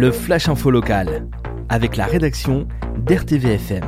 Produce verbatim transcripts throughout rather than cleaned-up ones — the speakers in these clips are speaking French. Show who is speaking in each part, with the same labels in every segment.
Speaker 1: le Flash Info Local, avec la rédaction d'R T V F M.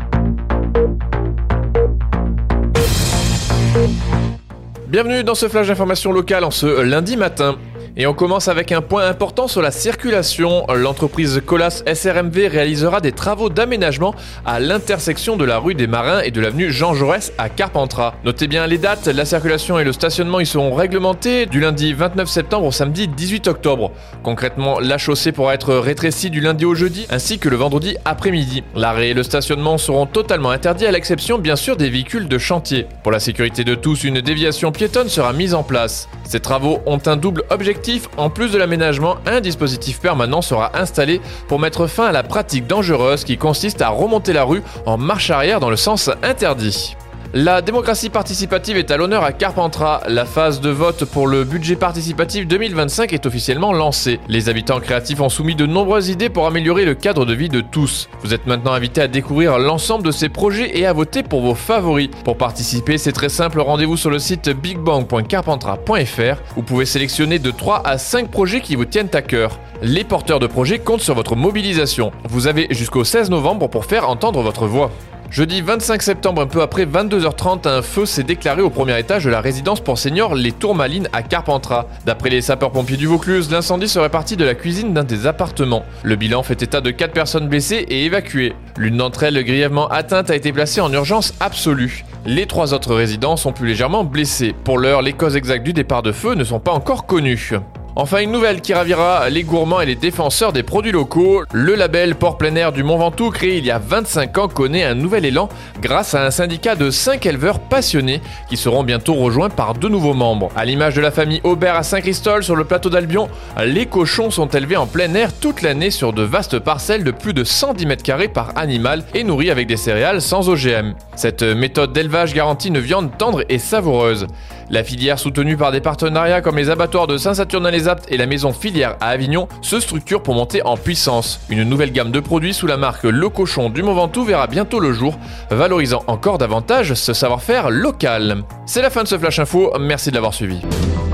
Speaker 2: Bienvenue dans ce Flash d'information locale en ce lundi matin. Et on commence avec un point important sur la circulation. L'entreprise Colas S R M V réalisera des travaux d'aménagement à l'intersection de la rue des Marins et de l'avenue Jean Jaurès à Carpentras. Notez bien les dates, la circulation et le stationnement y seront réglementés du lundi vingt-neuf septembre au samedi dix-huit octobre. Concrètement, la chaussée pourra être rétrécie du lundi au jeudi ainsi que le vendredi après-midi. L'arrêt et le stationnement seront totalement interdits à l'exception bien sûr des véhicules de chantier. Pour la sécurité de tous, une déviation piétonne sera mise en place. Ces travaux ont un double objectif. En plus de l'aménagement, un dispositif permanent sera installé pour mettre fin à la pratique dangereuse qui consiste à remonter la rue en marche arrière dans le sens interdit. La démocratie participative est à l'honneur à Carpentras. La phase de vote pour le budget participatif deux mille vingt-cinq est officiellement lancée. Les habitants créatifs ont soumis de nombreuses idées pour améliorer le cadre de vie de tous. Vous êtes maintenant invités à découvrir l'ensemble de ces projets et à voter pour vos favoris. Pour participer, c'est très simple, rendez-vous sur le site bigbang point carpentras point f r. Vous pouvez sélectionner de trois à cinq projets qui vous tiennent à cœur. Les porteurs de projets comptent sur votre mobilisation. Vous avez jusqu'au seize novembre pour faire entendre votre voix. Jeudi vingt-cinq septembre, un peu après vingt-deux heures trente, un feu s'est déclaré au premier étage de la résidence pour seniors Les Tourmalines à Carpentras. D'après les sapeurs-pompiers du Vaucluse, l'incendie serait parti de la cuisine d'un des appartements. Le bilan fait état de quatre personnes blessées et évacuées. L'une d'entre elles, grièvement atteinte, a été placée en urgence absolue. Les trois autres résidents sont plus légèrement blessés. Pour l'heure, les causes exactes du départ de feu ne sont pas encore connues. Enfin, une nouvelle qui ravira les gourmands et les défenseurs des produits locaux. Le label Port Plein Air du Mont Ventoux, créé il y a vingt-cinq ans, connaît un nouvel élan grâce à un syndicat de cinq éleveurs passionnés qui seront bientôt rejoints par deux nouveaux membres. À l'image de la famille Aubert à Saint-Christol sur le plateau d'Albion, les cochons sont élevés en plein air toute l'année sur de vastes parcelles de plus de cent dix mètres carrés par animal et nourris avec des céréales sans O G M. Cette méthode d'élevage garantit une viande tendre et savoureuse. La filière, soutenue par des partenariats comme les abattoirs de Saint-Saturnin-les-Aptes et la maison filière à Avignon, se structure pour monter en puissance. Une nouvelle gamme de produits sous la marque Le Cochon du Mont Ventoux verra bientôt le jour, valorisant encore davantage ce savoir-faire local. C'est la fin de ce Flash Info, merci de l'avoir suivi.